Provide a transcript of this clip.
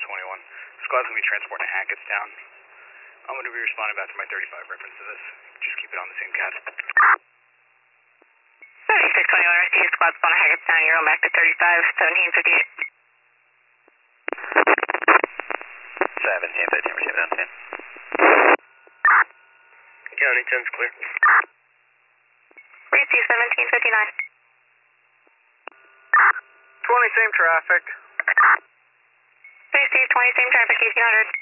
21. Squad's going to be transporting to Hackettstown. I'm going to be responding back to my 35 reference to this. Just keep it on the same cat. 3621 rescue squad's going to Hackettstown. You're on back to 35, 1758. 1715, receive it on 10. County 10's clear. Receive 1759. 20, same traffic. Receive 20, same traffic, 1800.